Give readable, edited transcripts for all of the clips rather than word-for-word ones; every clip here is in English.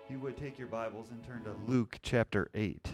You would take your Bibles and turn to Luke chapter 8.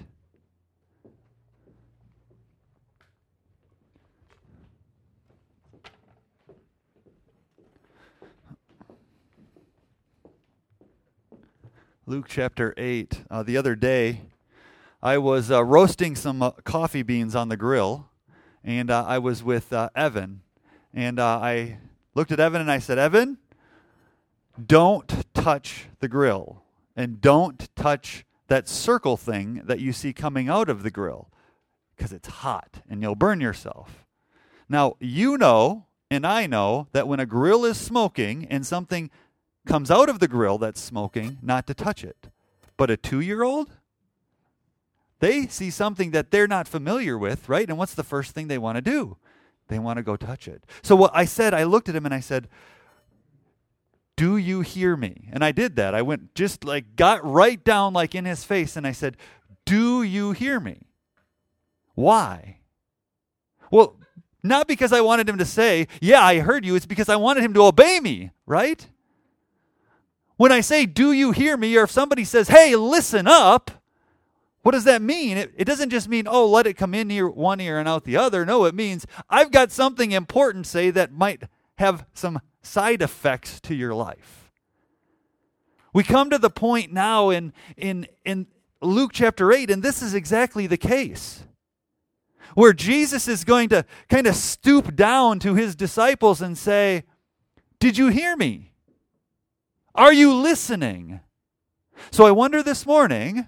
Luke chapter 8. The other day, I was roasting some coffee beans on the grill, and I was with Evan. And I looked at Evan and I said, Evan, don't touch the grill. And don't touch that circle thing that you see coming out of the grill, because it's hot and you'll burn yourself. Now, you know, and I know, that when a grill is smoking and something comes out of the grill that's smoking, not to touch it. But a 2-year-old, they see something that they're not familiar with, right? And what's the first thing they want to do? They want to go touch it. So what I said, I looked at him and I said, do you hear me? And I did that. I went got right down like in his face and I said, do you hear me? Why? Well, not because I wanted him to say, yeah, I heard you. It's because I wanted him to obey me, right? When I say, do you hear me? Or if somebody says, hey, listen up, what does that mean? It doesn't just mean, oh, let it come in one ear and out the other. No, it means I've got something important to say that might have some side effects to your life. We come to the point now in Luke chapter 8, and this is exactly the case, where Jesus is going to kind of stoop down to his disciples and say, did you hear me? Are you listening? So I wonder this morning,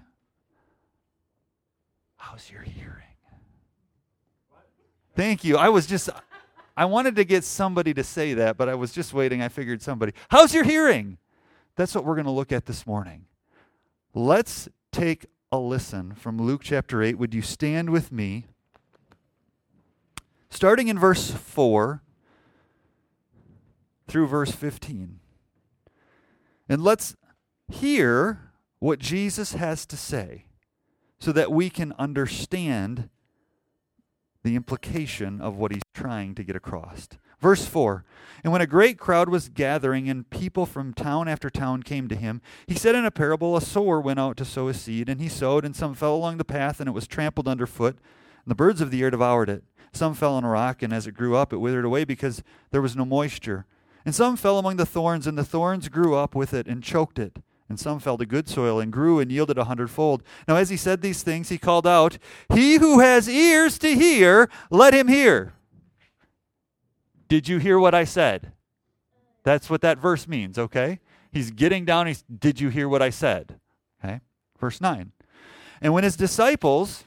how's your hearing? Thank you. I wanted to get somebody to say that, but I was just waiting. I figured somebody. How's your hearing? That's what we're going to look at this morning. Let's take a listen from Luke chapter 8. Would you stand with me? Starting in verse 4 through verse 15. And let's hear what Jesus has to say so that we can understand the implication of what he's trying to get across. Verse 4, and when a great crowd was gathering and people from town after town came to him, he said in a parable, a sower went out to sow his seed, and he sowed, and some fell along the path, and it was trampled underfoot, and the birds of the air devoured it. Some fell on a rock, and as it grew up, it withered away because there was no moisture. And some fell among the thorns, and the thorns grew up with it and choked it. And some fell to good soil and grew and yielded 100-fold. Now as he said these things, he called out, he who has ears to hear, let him hear. Did you hear what I said? That's what that verse means, okay? He's getting down, did you hear what I said? Okay, verse 9. And when his disciples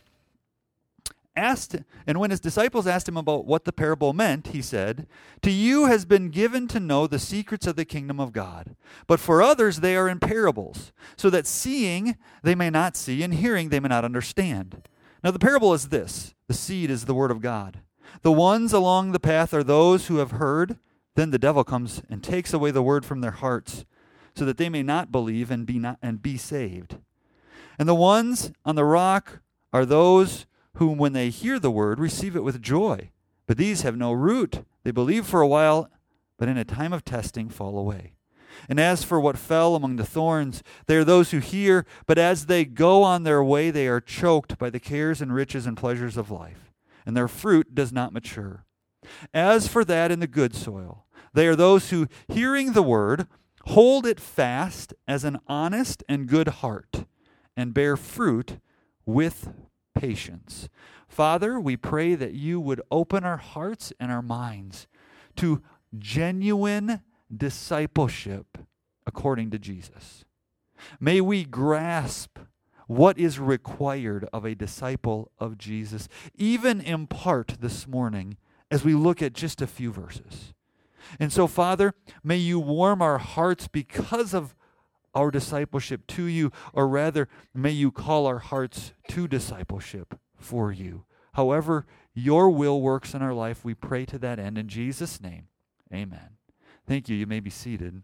asked him about what the parable meant, he said, to you has been given to know the secrets of the kingdom of God, but for others they are in parables, so that seeing they may not see, and hearing they may not understand. Now the parable is this: the seed is the word of God. The ones along the path are those who have heard, then the devil comes and takes away the word from their hearts, so that they may not believe and be saved. And the ones on the rock are those whom when they hear the word receive it with joy. But these have no root. They believe for a while, but in a time of testing fall away. And as for what fell among the thorns, they are those who hear, but as they go on their way, they are choked by the cares and riches and pleasures of life, and their fruit does not mature. As for that in the good soil, they are those who, hearing the word, hold it fast as an honest and good heart, and bear fruit with patience. Father, we pray that you would open our hearts and our minds to genuine discipleship according to Jesus. May we grasp what is required of a disciple of Jesus, even in part this morning, as we look at just a few verses. And so, Father, may you warm our hearts because of our discipleship to you, or rather, may you call our hearts to discipleship for you. However your will works in our life, we pray to that end. In Jesus' name, amen. Thank you. You may be seated.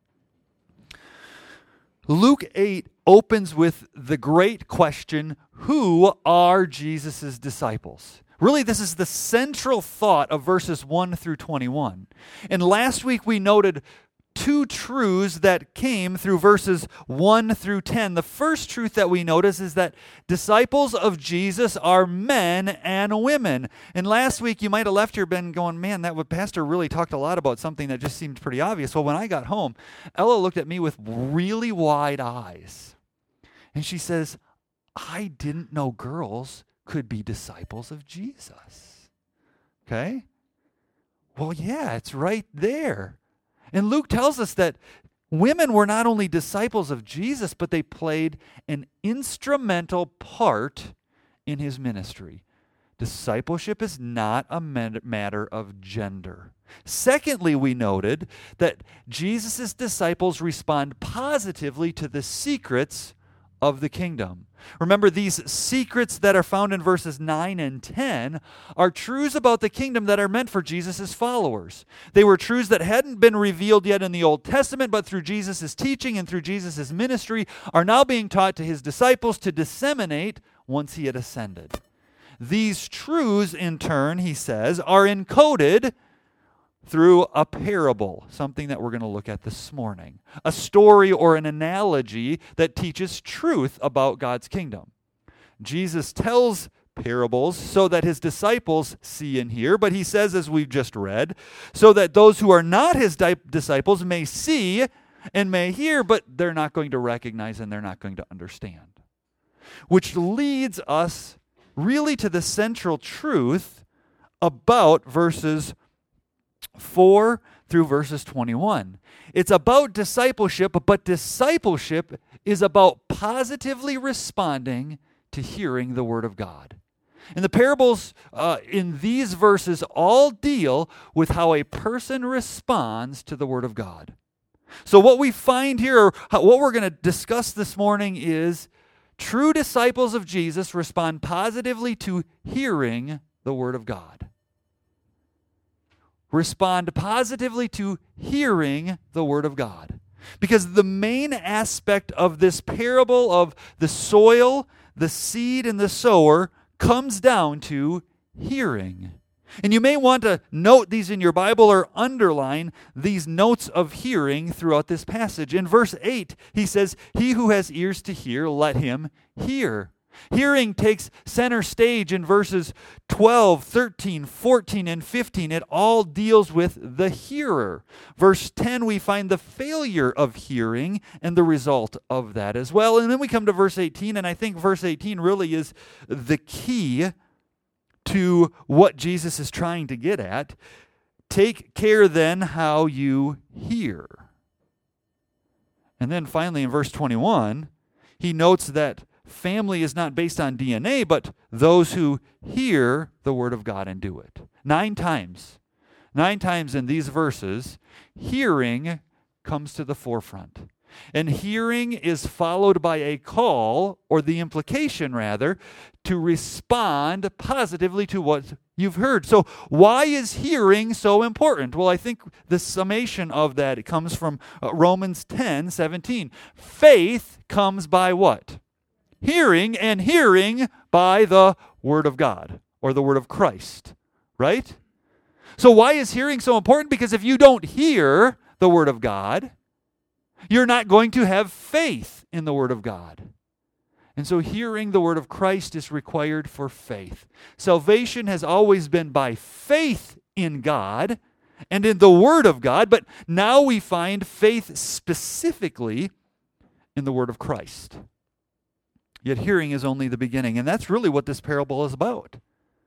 Luke 8 opens with the great question, who are Jesus' disciples? Really, this is the central thought of verses 1 through 21. And last week we noted two truths that came through verses 1 through 10. The first truth that we notice is that disciples of Jesus are men and women. And last week you might have left here been going, man, that pastor really talked a lot about something that just seemed pretty obvious. Well, when I got home, Ella looked at me with really wide eyes. And she says, I didn't know girls could be disciples of Jesus. Okay? Well, yeah, it's right there. And Luke tells us that women were not only disciples of Jesus, but they played an instrumental part in his ministry. Discipleship is not a matter of gender. Secondly, we noted that Jesus' disciples respond positively to the secrets of the kingdom. Remember, these secrets that are found in verses 9 and 10 are truths about the kingdom that are meant for Jesus' followers. They were truths that hadn't been revealed yet in the Old Testament, but through Jesus' teaching and through Jesus' ministry are now being taught to his disciples to disseminate once he had ascended. These truths, in turn, he says, are encoded through a parable, something that we're going to look at this morning. A story or an analogy that teaches truth about God's kingdom. Jesus tells parables so that his disciples see and hear, but he says, as we've just read, so that those who are not his disciples may see and may hear, but they're not going to recognize and they're not going to understand. Which leads us really to the central truth about verses 4 through verses 21. It's about discipleship, but discipleship is about positively responding to hearing the word of God. And the parables in these verses all deal with how a person responds to the word of God. So what we find here, or what we're going to discuss this morning, is true disciples of Jesus respond positively to hearing the word of God. Respond positively to hearing the word of God. Because the main aspect of this parable of the soil, the seed, and the sower comes down to hearing. And you may want to note these in your Bible or underline these notes of hearing throughout this passage. In verse 8, he says, "He who has ears to hear, let him hear." Hearing takes center stage in verses 12, 13, 14, and 15. It all deals with the hearer. Verse 10, we find the failure of hearing and the result of that as well. And then we come to verse 18, and I think verse 18 really is the key to what Jesus is trying to get at. Take care then how you hear. And then finally in verse 21, he notes that family is not based on DNA, but those who hear the word of God and do it. 9 times in these verses, hearing comes to the forefront. And hearing is followed by a call, or the implication rather, to respond positively to what you've heard. So why is hearing so important? Well, I think the summation of that comes from Romans 10:17. Faith comes by what? Hearing, and hearing by the word of God, or the word of Christ, right? So why is hearing so important? Because if you don't hear the word of God, you're not going to have faith in the word of God. And so hearing the word of Christ is required for faith. Salvation has always been by faith in God and in the word of God, but now we find faith specifically in the word of Christ. Yet hearing is only the beginning, and that's really what this parable is about.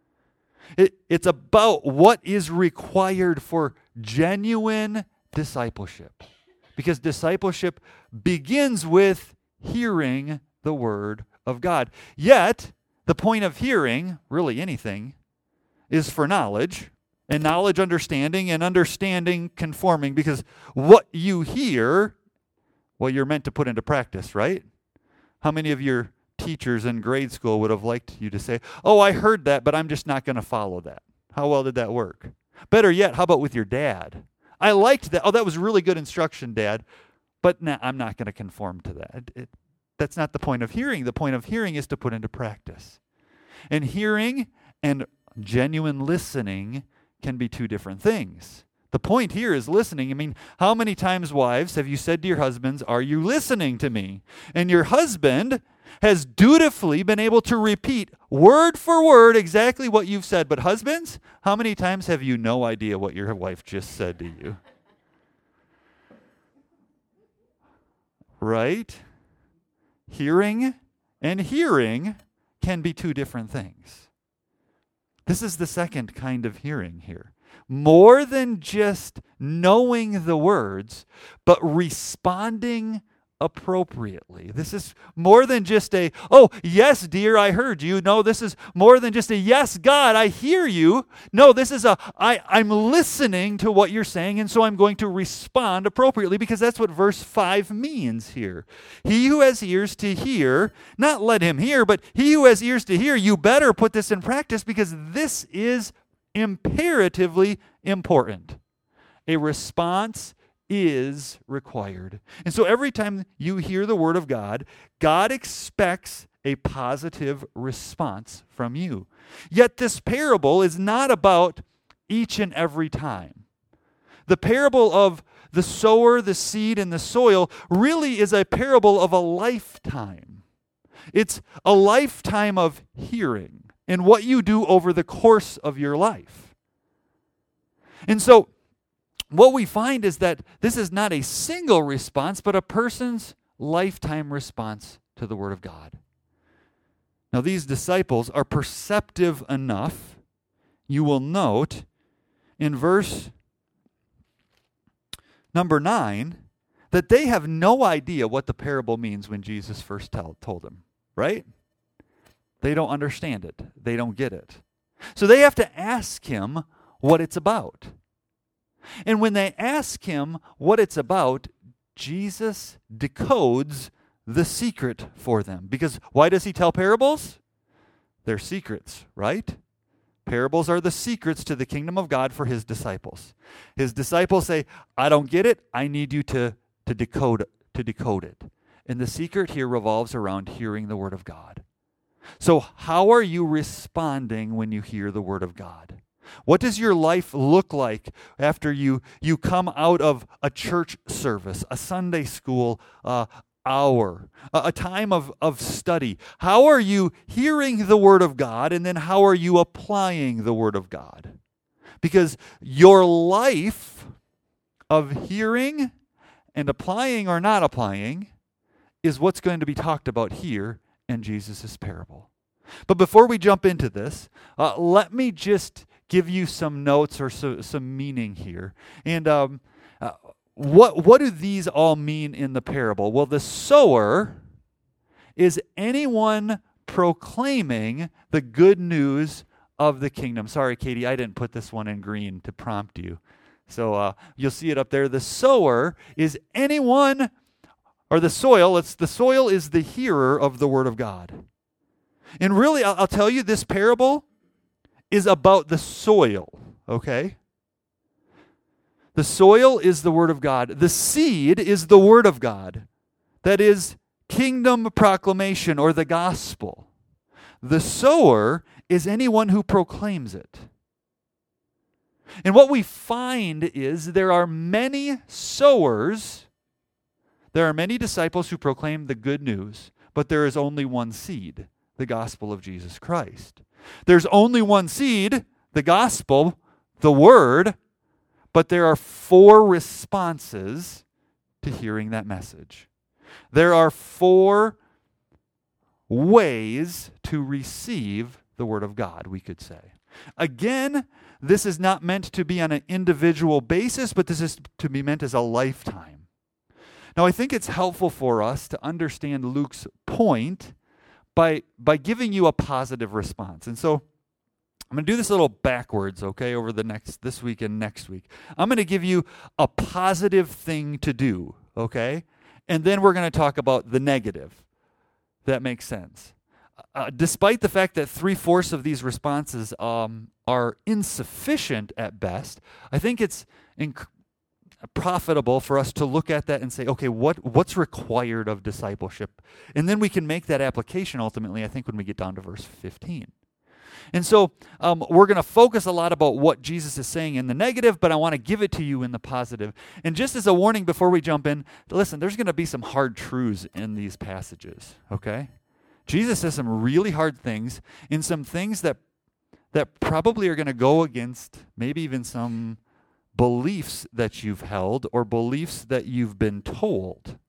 It's about what is required for genuine discipleship. Because discipleship begins with hearing the word of God. Yet, the point of hearing, really anything, is for knowledge, and knowledge understanding, and understanding conforming, because what you hear, well, you're meant to put into practice, right? How many of your teachers in grade school would have liked you to say, "Oh, I heard that, but I'm just not going to follow that"? How well did that work? Better yet, how about with your dad? "I liked that. Oh, that was really good instruction, Dad, but I'm not going to conform to that." That's not the point of hearing. The point of hearing is to put into practice. And hearing and genuine listening can be 2 different things. The point here is listening. I mean, how many times, wives, have you said to your husbands, "Are you listening to me?" And your husband has dutifully been able to repeat word for word exactly what you've said. But husbands, how many times have you no idea what your wife just said to you? Right? Hearing and hearing can be two different things. This is the second kind of hearing here. More than just knowing the words, but responding appropriately. This is more than just a, "Oh, yes, dear, I heard you." No, this is more than just a, "Yes, God, I hear you." No, this is I'm listening to what you're saying, and so I'm going to respond appropriately, because that's what verse 5 means here. He who has ears to hear, not let him hear, but he who has ears to hear, you better put this in practice, because this is imperatively important. A response is required. And so every time you hear the word of God, God expects a positive response from you. Yet this parable is not about each and every time. The parable of the sower, the seed, and the soil really is a parable of a lifetime. It's a lifetime of hearing and what you do over the course of your life. And so what we find is that this is not a single response, but a person's lifetime response to the Word of God. Now, these disciples are perceptive enough, you will note, in verse number 9, that they have no idea what the parable means when Jesus first told them, right? They don't understand it. They don't get it. So they have to ask him what it's about. And when they ask him what it's about, Jesus decodes the secret for them. Because why does he tell parables? They're secrets, right? Parables are the secrets to the kingdom of God for his disciples. His disciples say, "I don't get it. I need you to decode it. And the secret here revolves around hearing the word of God. So how are you responding when you hear the word of God? What does your life look like after you come out of a church service, a Sunday school hour, a time of study? How are you hearing the Word of God, and then how are you applying the Word of God? Because your life of hearing and applying or not applying is what's going to be talked about here in Jesus' parable. But before we jump into this, let me just give you some notes or some meaning here. And what do these all mean in the parable? Well, the sower is anyone proclaiming the good news of the kingdom. Sorry, Katie, I didn't put this one in green to prompt you. So you'll see it up there. The sower is anyone, or the soil is the hearer of the word of God. And really, I'll tell you, this parable is about the soil, okay? The soil is the word of God. The seed is the word of God. That is kingdom proclamation or the gospel. The sower is anyone who proclaims it. And what we find is there are many sowers, there are many disciples who proclaim the good news, but there is only one seed, the gospel of Jesus Christ. There's only one seed, the gospel, the word, but there are 4 responses to hearing that message. There are 4 ways to receive the word of God, we could say. Again, this is not meant to be on an individual basis, but this is to be meant as a lifetime. Now, I think it's helpful for us to understand Luke's point by giving you a positive response. And so I'm going to do this a little backwards, okay, over this week and next week. I'm going to give you a positive thing to do, okay? And then we're going to talk about the negative. That makes sense. Despite the fact that 3/4 of these responses are insufficient at best, I think it's profitable for us to look at that and say, okay, what's required of discipleship? And then we can make that application ultimately, I think, when we get down to verse 15. And so we're going to focus a lot about what Jesus is saying in the negative, but I want to give it to you in the positive. And just as a warning before we jump in, listen, there's going to be some hard truths in these passages, okay? Jesus says some really hard things, and some things that probably are going to go against maybe even some beliefs that you've held or beliefs that you've been told.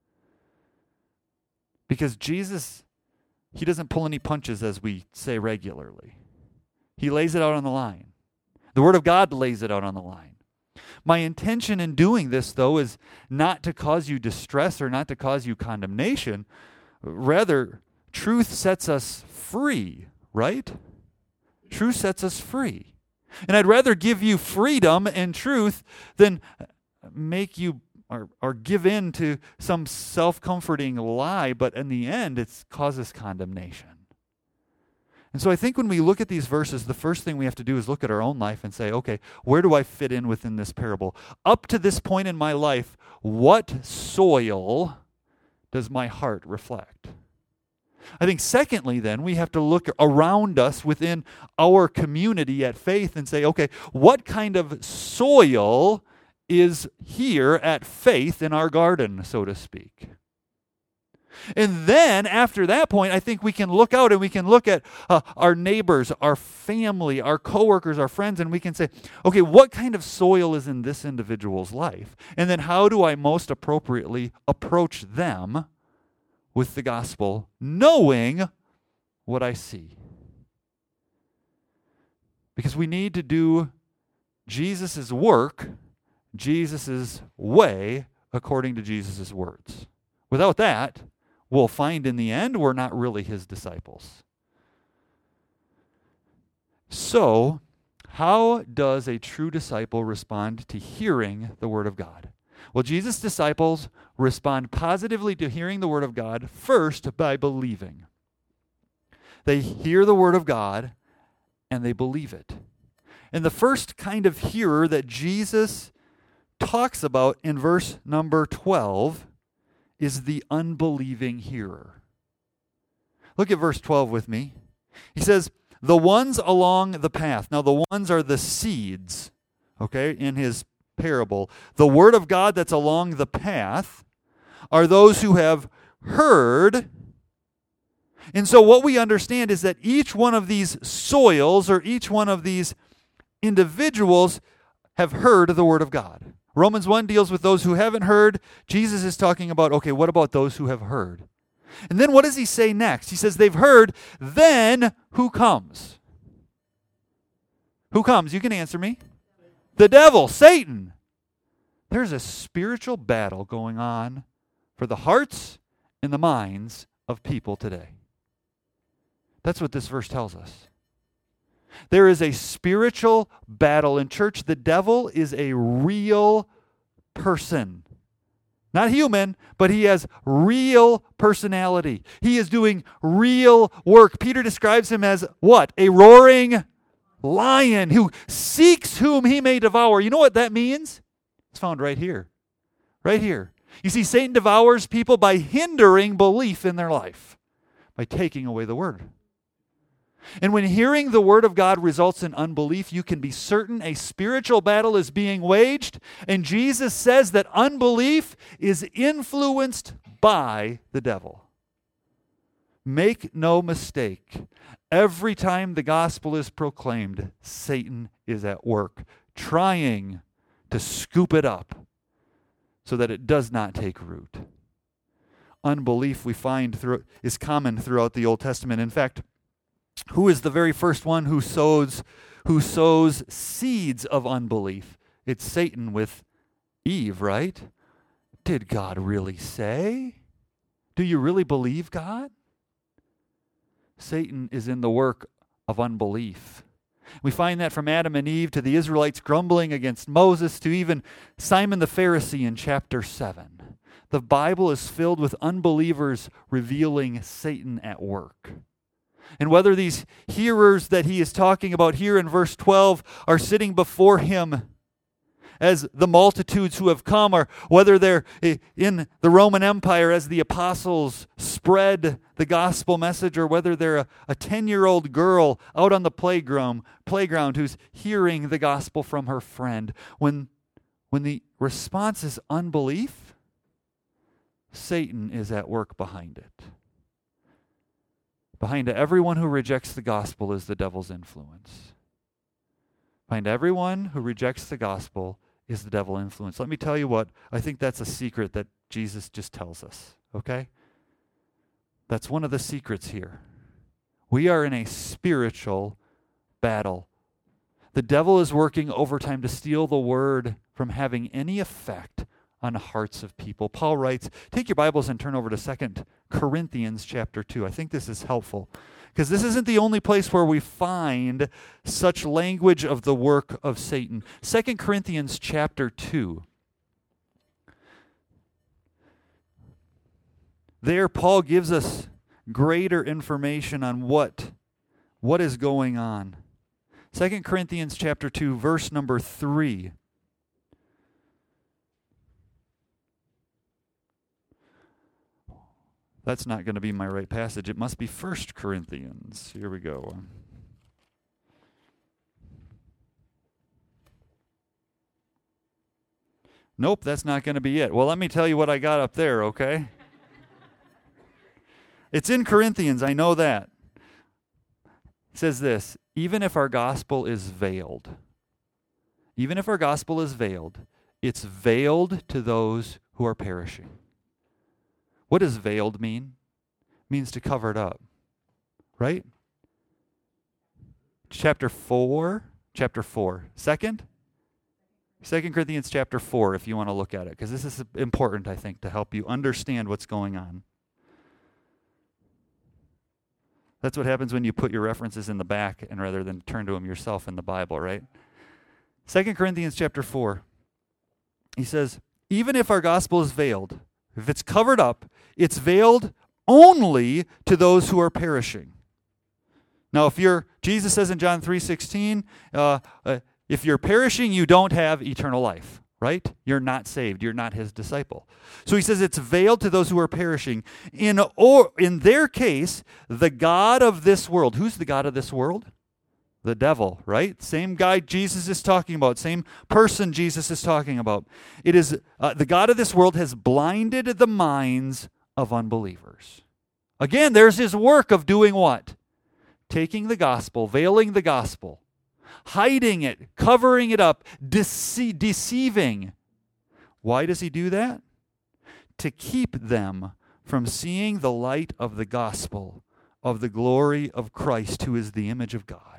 Because Jesus, he doesn't pull any punches, as we say regularly. He lays it out on the line. The Word of God lays it out on the line. My intention in doing this, though, is not to cause you distress or not to cause you condemnation. Rather, truth sets us free, right? Truth sets us free. And I'd rather give you freedom and truth than make you or give in to some self-comforting lie, but in the end, it causes condemnation. And so I think when we look at these verses, the first thing we have to do is look at our own life and say, okay, where do I fit in within this parable? Up to this point in my life, what soil does my heart reflect? I think secondly, then, we have to look around us within our community at Faith and say, okay, what kind of soil is here at Faith in our garden, so to speak? And then, after that point, I think we can look out and we can look at our neighbors, our family, our coworkers, our friends, and we can say, okay, what kind of soil is in this individual's life? And then how do I most appropriately approach them with the gospel, knowing what I see? Because we need to do Jesus' work, Jesus' way, according to Jesus' words. Without that, we'll find in the end we're not really his disciples. So, how does a true disciple respond to hearing the Word of God? Well, Jesus' disciples respond positively to hearing the Word of God first by believing. They hear the Word of God and they believe it. And the first kind of hearer that Jesus talks about in verse number 12 is the unbelieving hearer. Look at verse 12 with me. He says, the ones along the path. Now, the ones are the seeds, okay, in his parable. The Word of God that's along the path are those who have heard. And so what we understand is that each one of these soils or each one of these individuals have heard the Word of God. Romans 1 deals with those who haven't heard. Jesus is talking about, okay, what about those who have heard? And then what does he say next? He says they've heard, then who comes? Who comes? You can answer me. The devil, Satan. There's a spiritual battle going on for the hearts and the minds of people today. That's what this verse tells us. There is a spiritual battle in church. The devil is a real person. Not human, but he has real personality. He is doing real work. Peter describes him as what? A roaring lion who seeks whom he may devour. You know what that means? It's found right here. Right here. You see, Satan devours people by hindering belief in their life, by taking away the Word. And when hearing the Word of God results in unbelief, you can be certain a spiritual battle is being waged. And Jesus says that unbelief is influenced by the devil. Make no mistake, every time the gospel is proclaimed, Satan is at work, trying to scoop it up so that it does not take root. Unbelief, we find, is common throughout the Old Testament. In fact, who is the very first one who sows seeds of unbelief? It's Satan with Eve, right? Did God really say? Do you really believe God? Satan is in the work of unbelief. We find that from Adam and Eve to the Israelites grumbling against Moses to even Simon the Pharisee in chapter 7. The Bible is filled with unbelievers revealing Satan at work. And whether these hearers that he is talking about here in verse 12 are sitting before him as the multitudes who have come, or whether they're in the Roman Empire as the apostles spread the gospel message, or whether they're a 10-year-old girl out on the playground who's hearing the gospel from her friend. When the response is unbelief, Satan is at work behind it. Behind everyone who rejects the gospel is the devil's influence. Behind everyone who rejects the gospel is the devil's influence. Let me tell you what, I think that's a secret that Jesus just tells us, okay? That's one of the secrets here. We are in a spiritual battle. The devil is working overtime to steal the word from having any effect on the hearts of people. Paul writes, take your Bibles and turn over to 2 Corinthians chapter 2. I think this is helpful, because this isn't the only place where we find such language of the work of Satan. 2 Corinthians chapter 2. There, Paul gives us greater information on what is going on. 2 Corinthians chapter 2, verse number 3. That's not going to be my right passage. It must be 1 Corinthians. Here we go. Nope, that's not going to be it. Well, let me tell you what I got up there, okay? It's in Corinthians, I know that. It says this, even if our gospel is veiled, it's veiled to those who are perishing. What does veiled mean? It means to cover it up, right? Chapter 4. 2 Corinthians chapter 4, if you want to look at it, because this is important, I think, to help you understand what's going on. That's what happens when you put your references in the back and rather than turn to them yourself in the Bible, right? 2 Corinthians chapter 4, he says, even if our gospel is veiled, if it's covered up, it's veiled only to those who are perishing. Now, Jesus says in John 3:16, if you're perishing, you don't have eternal life, right? You're not saved. You're not his disciple. So he says it's veiled to those who are perishing. In their case, the god of this world. Who's the god of this world? The devil, right? Same guy Jesus is talking about, same person Jesus is talking about. It is the god of this world has blinded the minds of unbelievers. Again, there's his work of doing what? Taking the gospel, veiling the gospel, hiding it, covering it up, deceiving. Why does he do that? To keep them from seeing the light of the gospel of the glory of Christ, who is the image of God.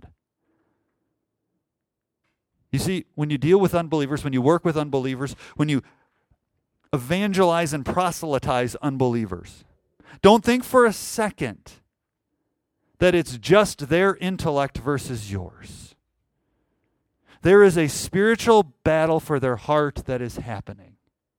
You see, when you deal with unbelievers, when you work with unbelievers, when you evangelize and proselytize unbelievers, don't think for a second that it's just their intellect versus yours. There is a spiritual battle for their heart that is happening.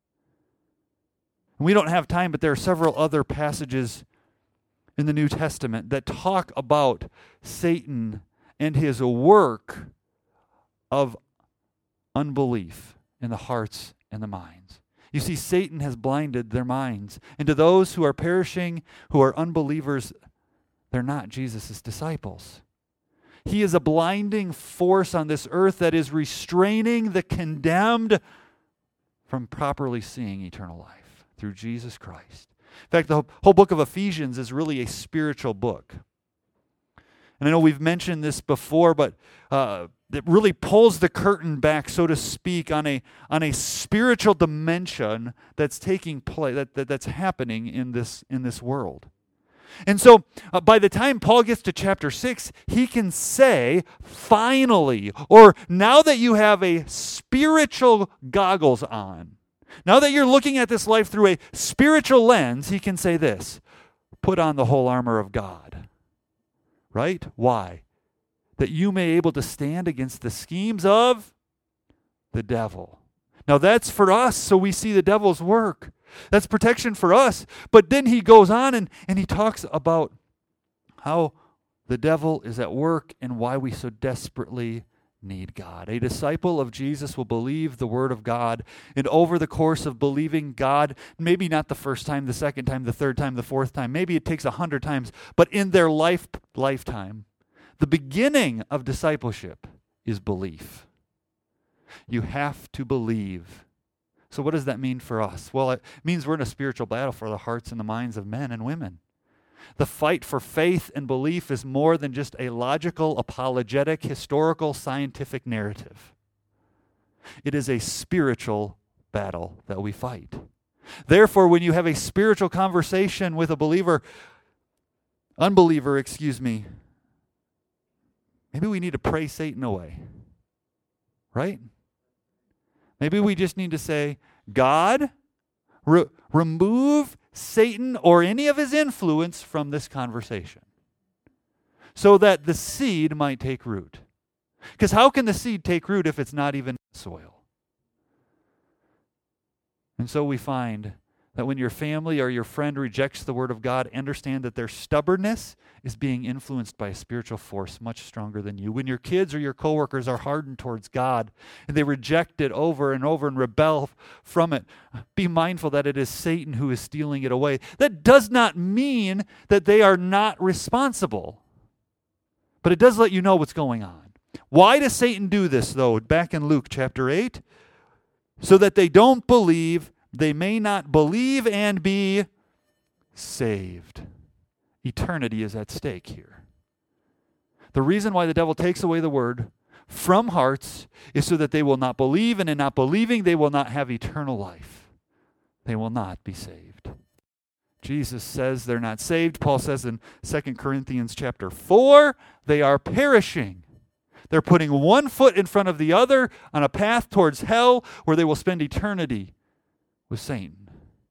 We don't have time, but there are several other passages in the New Testament that talk about Satan and his work of unbelief in the hearts and the minds. You see, Satan has blinded their minds. And to those who are perishing, who are unbelievers, they're not Jesus' disciples. He is a blinding force on this earth that is restraining the condemned from properly seeing eternal life through Jesus Christ. In fact, the whole book of Ephesians is really a spiritual book. And I know we've mentioned this before, but it really pulls the curtain back, so to speak, on a spiritual dimension that's taking place, that's happening in this world. And so by the time Paul gets to chapter 6, he can say, finally, or now that you have a spiritual goggles on, now that you're looking at this life through a spiritual lens, he can say this, put on the whole armor of God. Right? Why? That you may be able to stand against the schemes of the devil. Now that's for us, so we see the devil's work. That's protection for us. But then he goes on and he talks about how the devil is at work and why we so desperately need God. A disciple of Jesus will believe the Word of God, and over the course of believing God, maybe not the first time, the second time, the third time, the fourth time, maybe it takes 100 times, but in their lifetime, the beginning of discipleship is belief. You have to believe. So what does that mean for us? Well, it means we're in a spiritual battle for the hearts and the minds of men and women. The fight for faith and belief is more than just a logical, apologetic, historical, scientific narrative. It is a spiritual battle that we fight. Therefore, when you have a spiritual conversation with a unbeliever, maybe we need to pray Satan away, right? Maybe we just need to say, God, remove Satan or any of his influence from this conversation so that the seed might take root. Because how can the seed take root if it's not even in soil? And so we find that when your family or your friend rejects the Word of God, understand that their stubbornness is being influenced by a spiritual force much stronger than you. When your kids or your coworkers are hardened towards God and they reject it over and over and rebel from it, be mindful that it is Satan who is stealing it away. That does not mean that they are not responsible, but it does let you know what's going on. Why does Satan do this, though? Back in Luke chapter 8, so that they don't believe, they may not believe and be saved. Eternity is at stake here. The reason why the devil takes away the Word from hearts is so that they will not believe, and in not believing, they will not have eternal life. They will not be saved. Jesus says they're not saved. Paul says in 2 Corinthians chapter 4, they are perishing. They're putting one foot in front of the other on a path towards hell where they will spend eternity with Satan.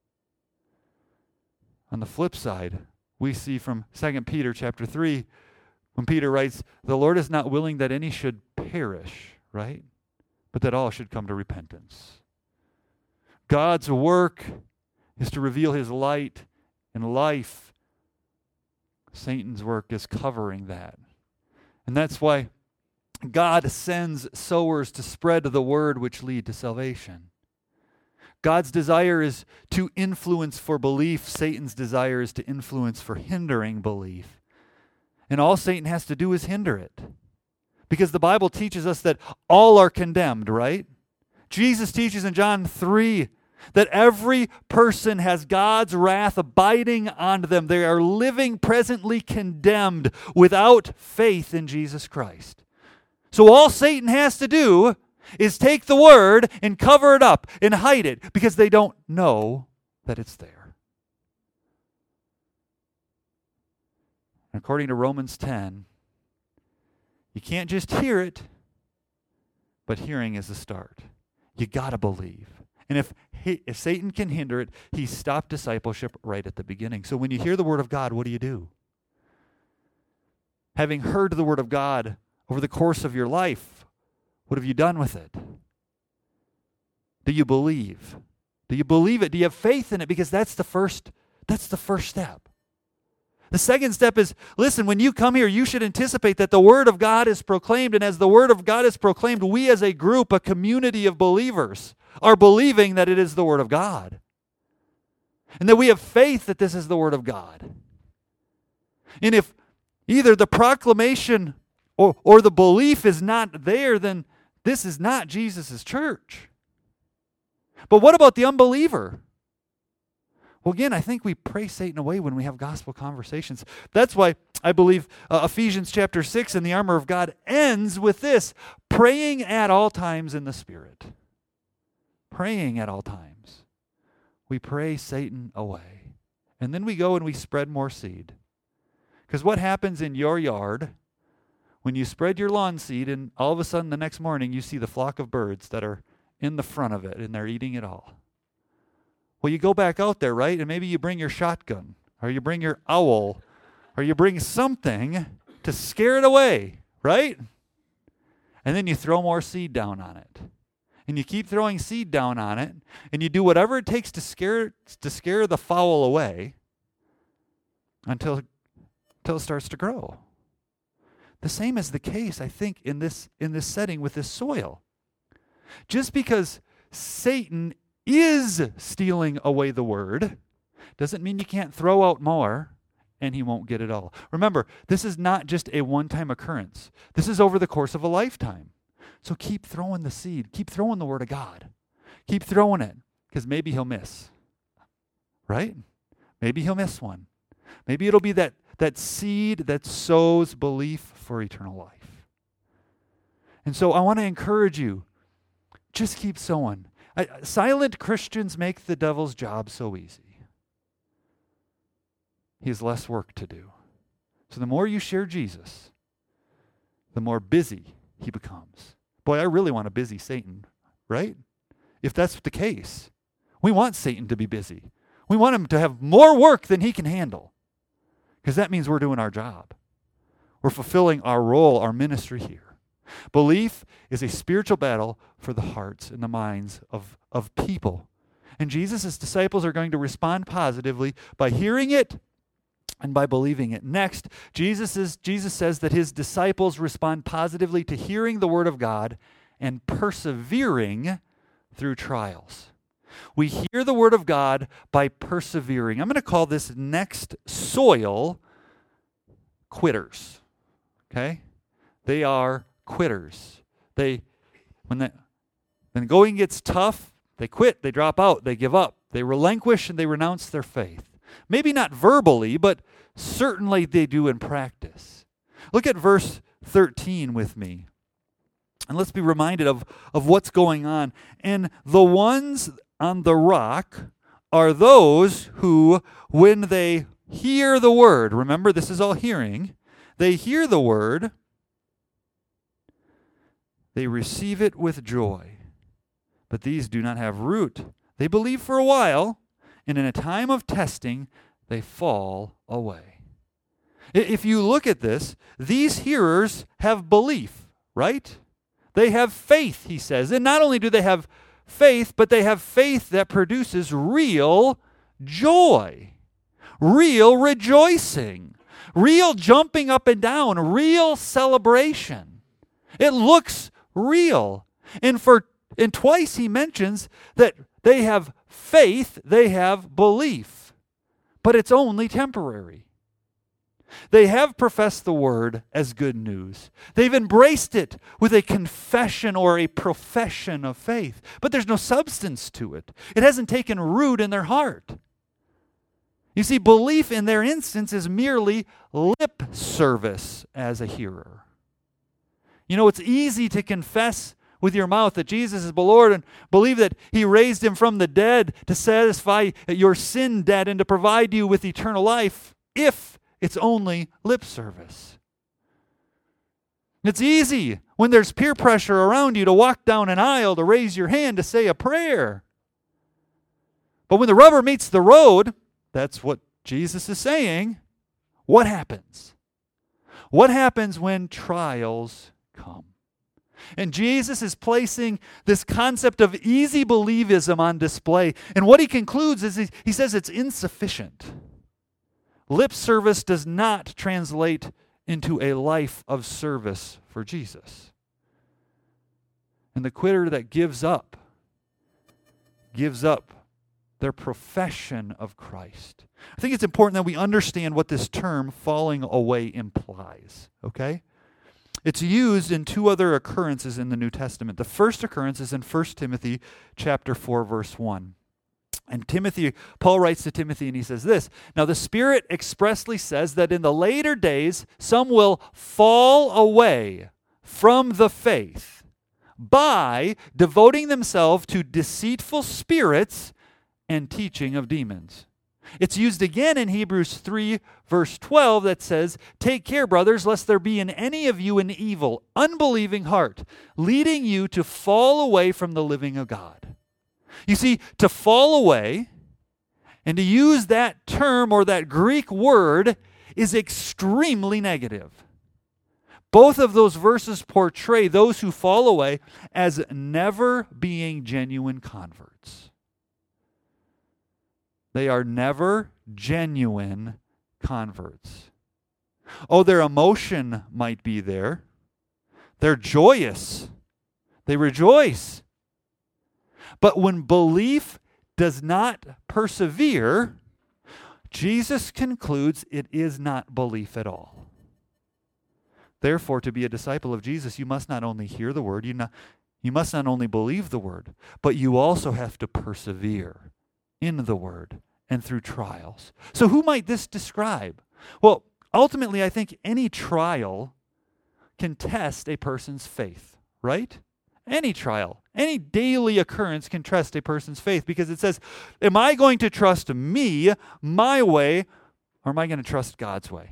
On the flip side, we see from 2 Peter chapter 3, when Peter writes, the Lord is not willing that any should perish, right? But that all should come to repentance. God's work is to reveal his light and life. Satan's work is covering that. And that's why God sends sowers to spread the word which lead to salvation. God's desire is to influence for belief. Satan's desire is to influence for hindering belief. And all Satan has to do is hinder it. Because the Bible teaches us that all are condemned, right? Jesus teaches in John 3 that every person has God's wrath abiding on them. They are living presently condemned without faith in Jesus Christ. So all Satan has to do is take the word and cover it up and hide it because they don't know that it's there. According to Romans 10, you can't just hear it, but hearing is the start. You got to believe. And if Satan can hinder it, he stopped discipleship right at the beginning. So when you hear the word of God, what do? Having heard the word of God over the course of your life, what have you done with it? Do you believe? Do you believe it? Do you have faith in it? Because that's the first step. The second step is, listen, when you come here, you should anticipate that the Word of God is proclaimed. And as the Word of God is proclaimed, we as a group, a community of believers, are believing that it is the Word of God. And that we have faith that this is the Word of God. And if either the proclamation or the belief is not there, then this is not Jesus' church. But what about the unbeliever? Well, again, I think we pray Satan away when we have gospel conversations. That's why I believe Ephesians chapter 6 and the armor of God ends with this: praying at all times in the Spirit. Praying at all times. We pray Satan away. And then we go and we spread more seed. Because what happens in your yard when you spread your lawn seed and all of a sudden the next morning you see the flock of birds that are in the front of it and they're eating it all? Well, you go back out there, right? And maybe you bring your shotgun or you bring your owl or you bring something to scare it away, right? And then you throw more seed down on it. And you keep throwing seed down on it, and you do whatever it takes to scare the fowl away until it starts to grow. The same is the case, I think, in this setting with this soil. Just because Satan is stealing away the word doesn't mean you can't throw out more and he won't get it all. Remember, this is not just a one-time occurrence. This is over the course of a lifetime. So keep throwing the seed. Keep throwing the word of God. Keep throwing it, because maybe he'll miss. Right? Maybe he'll miss one. Maybe it'll be that seed that sows belief for eternal life. And so I want to encourage you, just keep sowing. Silent Christians make the devil's job so easy. He has less work to do. So the more you share Jesus, the more busy he becomes. Boy, I really want a busy Satan, right? If that's the case, we want Satan to be busy. We want him to have more work than he can handle, because that means we're doing our job. We're fulfilling our role, our ministry here. Belief is a spiritual battle for the hearts and the minds of people. And Jesus' disciples are going to respond positively by hearing it and by believing it. Next, Jesus says that his disciples respond positively to hearing the word of God and persevering through trials. We hear the word of God by persevering. I'm going to call this next soil quitters. Okay? They are quitters. When the going gets tough, they quit, they drop out, they give up, they relinquish, and they renounce their faith. Maybe not verbally, but certainly they do in practice. Look at verse 13 with me. And let's be reminded of what's going on. And the ones on the rock are those who, when they hear the word, remember this is all hearing, they hear the word, they receive it with joy. But these do not have root. They believe for a while, and in a time of testing, they fall away. If you look at this, these hearers have belief, right? They have faith, he says. And not only do they have faith, but they have faith that produces real joy, real rejoicing, real jumping up and down, real celebration. It looks real. And twice he mentions that they have faith, they have belief, but it's only temporary. They have professed the word as good news. They've embraced it with a confession or a profession of faith, but there's no substance to it. It hasn't taken root in their heart. You see, belief in their instance is merely lip service as a hearer. You know, it's easy to confess with your mouth that Jesus is the Lord and believe that he raised him from the dead to satisfy your sin debt and to provide you with eternal life if it's only lip service. It's easy when there's peer pressure around you to walk down an aisle to raise your hand to say a prayer. But when the rubber meets the road, that's what Jesus is saying, what happens? What happens when trials come? And Jesus is placing this concept of easy believism on display. And what he concludes is he says it's insufficient. Lip service does not translate into a life of service for Jesus. And the quitter that gives up their profession of Christ. I think it's important that we understand what this term falling away implies, okay? It's used in two other occurrences in the New Testament. The first occurrence is in 1 Timothy chapter 4, verse 1. And Paul writes to Timothy and he says this, "Now the Spirit expressly says that in the later days some will fall away from the faith by devoting themselves to deceitful spirits and teaching of demons." It's used again in Hebrews 3, verse 12 that says, "Take care, brothers, lest there be in any of you an evil, unbelieving heart, leading you to fall away from the living of God." You see, to fall away and to use that term or that Greek word is extremely negative. Both of those verses portray those who fall away as never being genuine converts. They are never genuine converts. Oh, their emotion might be there. They're joyous. They rejoice. But when belief does not persevere, Jesus concludes it is not belief at all. Therefore, to be a disciple of Jesus, you must not only hear the word, you must not only believe the word, but you also have to persevere in the word and through trials. So who might this describe? Well, ultimately, I think any trial can test a person's faith, right? Any trial, any daily occurrence can test a person's faith, because it says, am I going to trust me, my way, or am I going to trust God's way?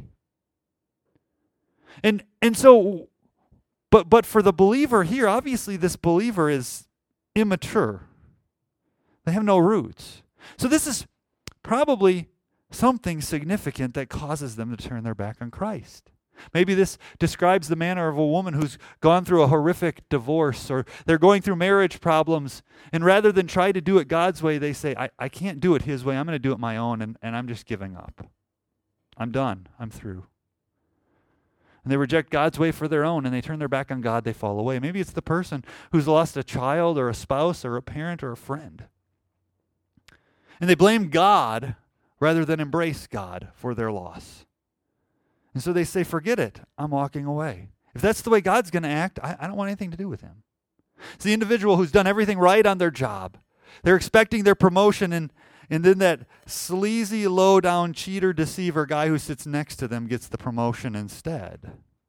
And so, but for the believer here, obviously this believer is immature. They have no roots. So this is probably something significant that causes them to turn their back on Christ. Maybe this describes the manner of a woman who's gone through a horrific divorce, or they're going through marriage problems, and rather than try to do it God's way, they say, I can't do it His way, I'm going to do it my own, and I'm just giving up. I'm done. I'm through. And they reject God's way for their own, and they turn their back on God, they fall away. Maybe it's the person who's lost a child or a spouse or a parent or a friend. And they blame God rather than embrace God for their loss. And so they say, forget it, I'm walking away. If that's the way God's going to act, I don't want anything to do with Him. It's the individual who's done everything right on their job. They're expecting their promotion, and then that sleazy, low-down cheater, deceiver guy who sits next to them gets the promotion instead.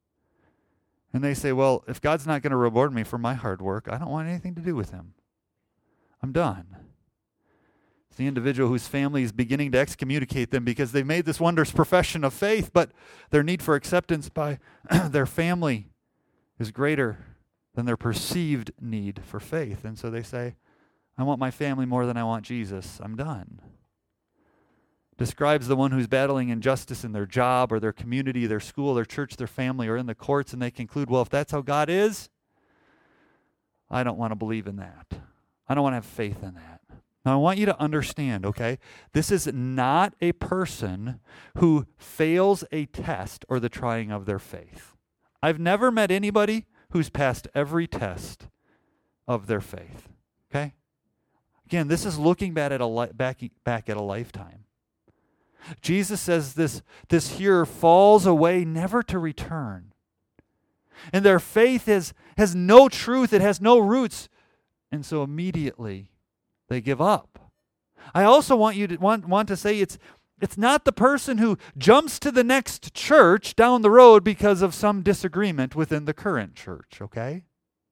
And they say, well, if God's not going to reward me for my hard work, I don't want anything to do with Him. I'm done. It's the individual whose family is beginning to excommunicate them because they've made this wondrous profession of faith, but their need for acceptance by their family is greater than their perceived need for faith. And so they say, I want my family more than I want Jesus. I'm done. Describes the one who's battling injustice in their job or their community, their school, their church, their family, or in the courts, and they conclude, well, if that's how God is, I don't want to believe in that. I don't want to have faith in that. Now, I want you to understand, okay, this is not a person who fails a test or the trying of their faith. I've never met anybody who's passed every test of their faith, okay? Again, this is looking back at a lifetime. Jesus says this hearer falls away never to return. And their faith has no truth, it has no roots, and so immediately they give up. I also want you to want to say it's not the person who jumps to the next church down the road because of some disagreement within the current church, okay?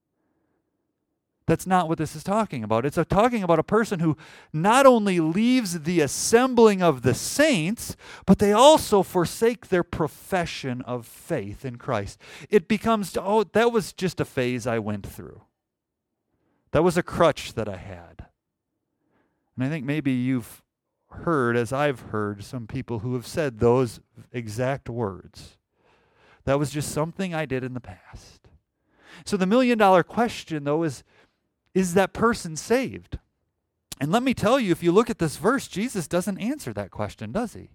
That's not what this is talking about. It's talking about a person who not only leaves the assembling of the saints, but they also forsake their profession of faith in Christ. It becomes, oh, that was just a phase I went through. That was a crutch that I had. And I think maybe you've heard, as I've heard, some people who have said those exact words. That was just something I did in the past. So the million-dollar question, though, is that person saved? And let me tell you, if you look at this verse, Jesus doesn't answer that question, does He?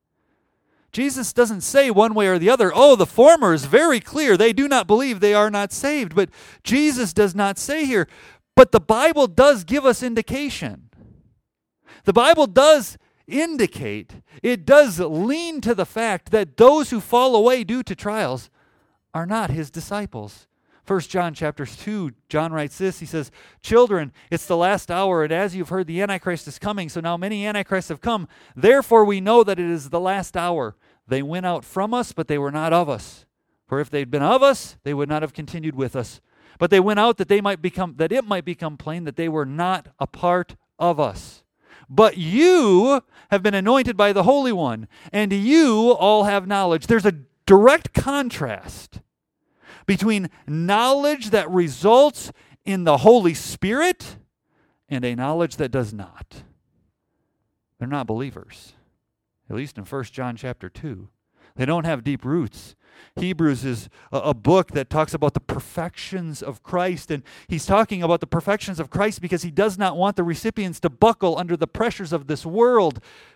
Jesus doesn't say one way or the other, oh, the former is very clear. They do not believe, they are not saved. But Jesus does not say here. But the Bible does give us indication. The Bible does indicate, it does lean to the fact that those who fall away due to trials are not His disciples. 1 John chapter 2, John writes this, he says, children, it's the last hour, and as you've heard, the Antichrist is coming, so now many Antichrists have come. Therefore we know that it is the last hour. They went out from us, but they were not of us. For if they'd been of us, they would not have continued with us. But they went out that it might become plain that they were not a part of us. But you have been anointed by the Holy One, and you all have knowledge. There's a direct contrast between knowledge that results in the Holy Spirit and a knowledge that does not. They're not believers, at least in 1 John chapter 2. They don't have deep roots. Hebrews is a book that talks about the perfections of Christ, and he's talking about the perfections of Christ because he does not want the recipients to buckle under the pressures of this world.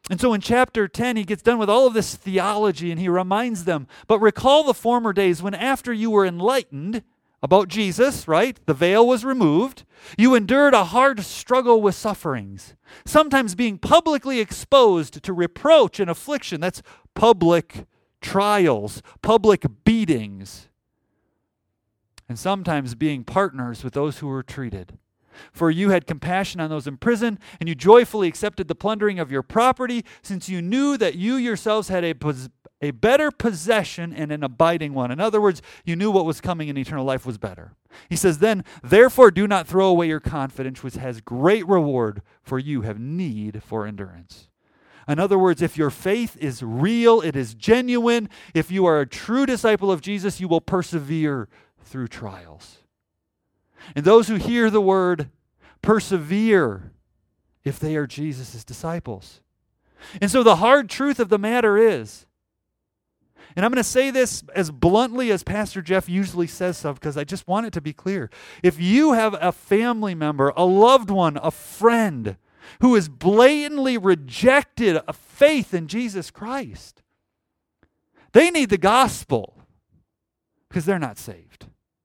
And so in chapter 10, he gets done with all of this theology and he reminds them, but recall the former days when after you were enlightened about Jesus, right? The veil was removed. You endured a hard struggle with sufferings, sometimes being publicly exposed to reproach and affliction. That's public trials, public beatings, and sometimes being partners with those who were treated. For you had compassion on those in prison, and you joyfully accepted the plundering of your property, since you knew that you yourselves had a better possession and an abiding one. In other words, you knew what was coming in eternal life was better. He says, then, therefore, do not throw away your confidence, which has great reward, for you have need for endurance. In other words, if your faith is real, it is genuine, if you are a true disciple of Jesus, you will persevere through trials. And those who hear the word persevere if they are Jesus' disciples. And so the hard truth of the matter is, and I'm going to say this as bluntly as Pastor Jeff usually says so, because I just want it to be clear. If you have a family member, a loved one, a friend who has blatantly rejected a faith in Jesus Christ, they need the gospel because they're not saved.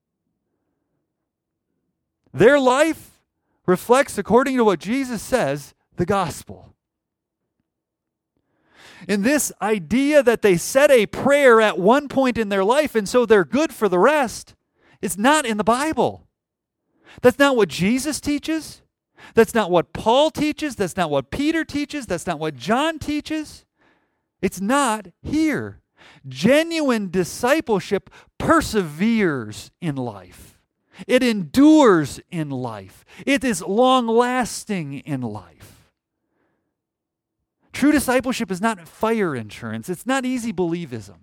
Their life reflects, according to what Jesus says, the gospel. And this idea that they said a prayer at one point in their life and so they're good for the rest, is not in the Bible. That's not what Jesus teaches. That's not what Paul teaches. That's not what Peter teaches. That's not what John teaches. It's not here. Genuine discipleship perseveres in life. It endures in life. It is long-lasting in life. True discipleship is not fire insurance. It's not easy believism.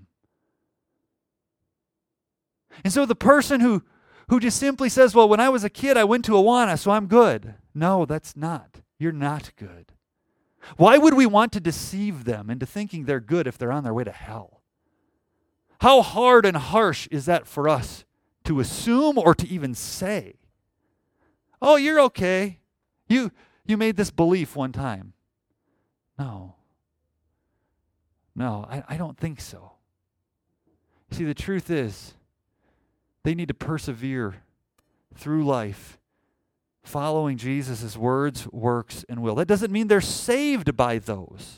And so the person who just simply says, well, when I was a kid, I went to Awana, so I'm good. No, that's not. You're not good. Why would we want to deceive them into thinking they're good if they're on their way to hell? How hard and harsh is that for us to assume or to even say? Oh, you're okay. You made this belief one time. No, I don't think so. See, the truth is, they need to persevere through life, following Jesus' words, works, and will. That doesn't mean they're saved by those,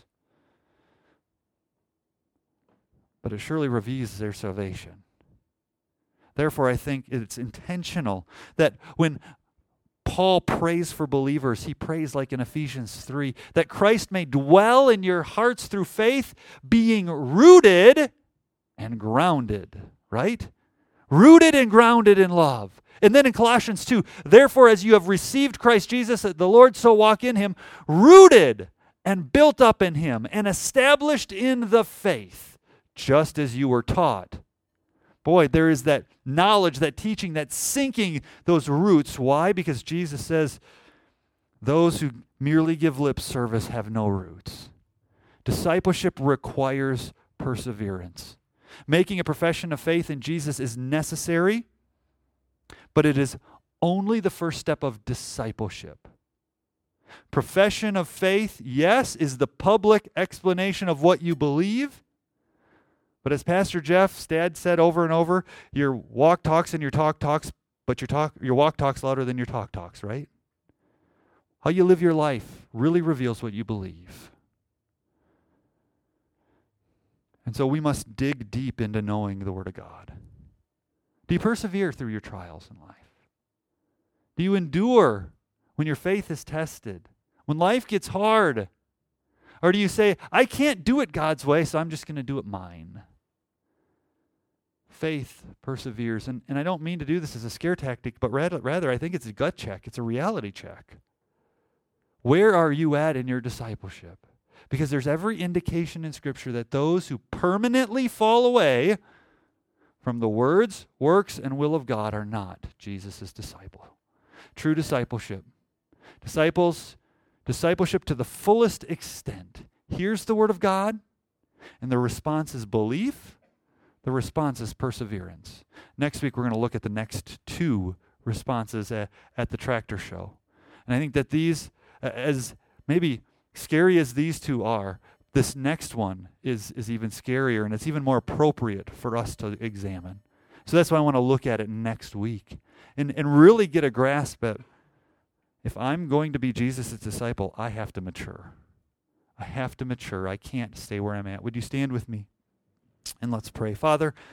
but it surely reveals their salvation. Therefore, I think it's intentional that when Paul prays for believers, he prays like in Ephesians 3, that Christ may dwell in your hearts through faith, being rooted and grounded, right? Rooted and grounded in love. And then in Colossians 2, therefore as you have received Christ Jesus the Lord, so walk in him, rooted and built up in him, and established in the faith, just as you were taught. Boy, there is that knowledge, that teaching, that sinking those roots. Why? Because Jesus says, those who merely give lip service have no roots. Discipleship requires perseverance. Making a profession of faith in Jesus is necessary, but it is only the first step of discipleship. Profession of faith, yes, is the public explanation of what you believe. But as Pastor Jeff Stad said over and over, your walk talks and your talk talks, but your walk talks louder than your talk talks, right? How you live your life really reveals what you believe. And so we must dig deep into knowing the Word of God. Do you persevere through your trials in life? Do you endure when your faith is tested? When life gets hard? Or do you say, I can't do it God's way, so I'm just going to do it mine? Faith perseveres. And I don't mean to do this as a scare tactic, but rather I think it's a gut check. It's a reality check. Where are you at in your discipleship? Because there's every indication in Scripture that those who permanently fall away from the words, works, and will of God are not Jesus' disciple. True discipleship. Discipleship to the fullest extent. Here's the Word of God, and the response is belief. The response is perseverance. Next week, we're going to look at the next two responses at the tractor show. And I think that these, as maybe scary as these two are, this next one is even scarier, and it's even more appropriate for us to examine. So that's why I want to look at it next week and really get a grasp at, if I'm going to be Jesus' disciple, I have to mature. I have to mature. I can't stay where I'm at. Would you stand with me? And let's pray. Father,